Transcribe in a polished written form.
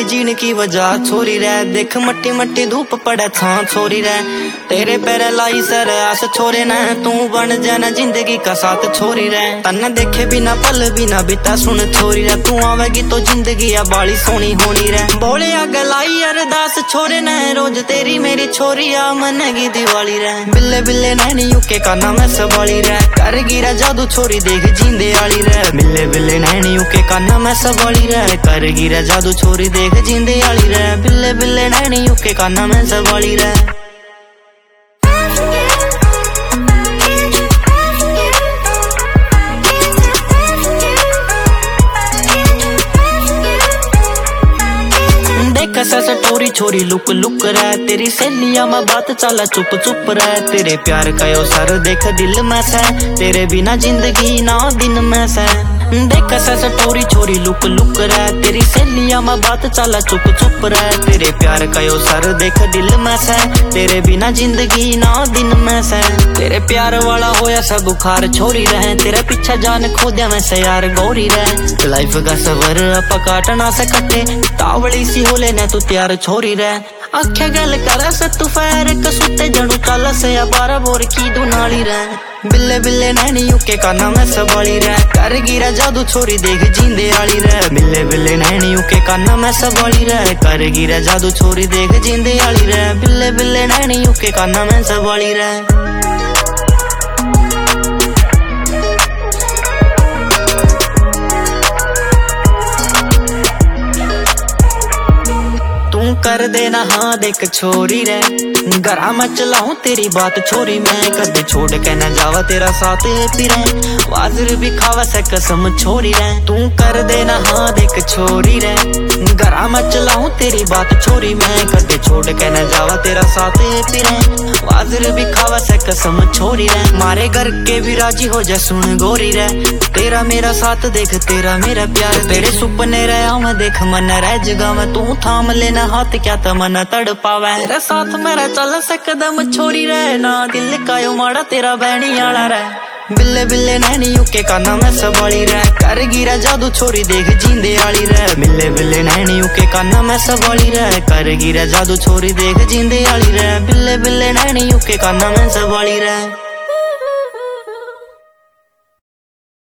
जिंदगी जीने की वजह छोरी रह। देख मट्टी मट्टी धूप पड़े छां छोरी रह। तेरे पैर लाई सर आस छोरे न, तू बन जाना जिंदगी का साथ छोरी रह। तन देखे बिना पल बिना बिता सुन छोरी रह। तू आवेगी तो जिंदगी आ बाली सोनी होनी रह। बोले गलाई अरदास छोरे न, रोज तेरी मेरी छोरी आ मनेगी दिवाली रह। बिल्ले बिल्ले नैनियों के काना में संभाली रह। कर गिरा जादू छोरी देख जींदे आली रह। बिल्ले बिल्ले नैनियों के काना में संभाली रह। कर गिरा जादू छोरी देख जींदे आली रह। बिल्ले बिल्ले नैनियों के काना में संभाली रह। टोरी छोरी लुक लुक रह। तेरी सहेलिया में बात चला चुप चुप रह। तेरे प्यार का यो सर देख दिल में से, तेरे बिना जिंदगी ना दिन में से। देख सस टोरी छोरी लुक लुक रह। तेरी सहेलिया में बात चला चुप चुप रह। तेरे प्यार का यो सर देख दिल में से, तेरे बिना जिंदगी ना दिन में से। तेरे प्यार वाला होया सब बुखार छोरी रहे। तेरे पीछा जान खो दिया मैं से यार गौरी रह। लाइफ का सवर अपा काटना से कटे, तावड़ी सी हो लेने तू तैयार छोरी रह। आख्या गल कर से तू फैर कसुते जड़ू चल से या 12 बोर की दुनाली रह। बिल्ले बिल्ले नैनियों के काना में संभाली रह। कर गिरा जादू छोरी देख जींदे आली रह। बिल्ले बिल्ले नैनियों के काना में संभाली रह। कर गिरा जादू छोरी देख जींदे आली रह। बिल्ले बिल्ले नैनियों के काना में संभाली रह। कर देना हाँ देख छोरी रे, गरा में चलाऊं तेरी बात छोरी मैं। कदे छोड़ के न जावा तेरा साथ फिरे, वाजिर भी खावा से कसम छोरी रे। तू कर देना हाँ देख छोरी रे, गरा में चलाऊं तेरी बात छोरी मैं। कदे छोड़ के न जावा तेरा साथ फिरे, वाजिर भी खावा से कसम छोरी रे। मारे घर के भी राजी हो जा सुन गोरी रे। तेरा मेरा साथ देख तेरा मेरा प्यार, तेरे सुपने रहा मैं देख मन रह जगा में। तू थाम लेना हाथ क्या तमन्ना तड़ पावे, तेरा साथ मेरा चल से कदम छोरी रह। ना दिल का यो माड़ा तेरा बहनी आला रह। बिल्ले बिल्ले नैनियों के काना में संभाली रह। कर गिरा जादू छोरी देख जींदे आली रह। बिल्ले बिल्ले नैनियों के काना में संभाली रह। कर गिरा जादू छोरी देख जींदे आली रह। बिल्ले बिल्ले नैनियों के काना में संभाली रह।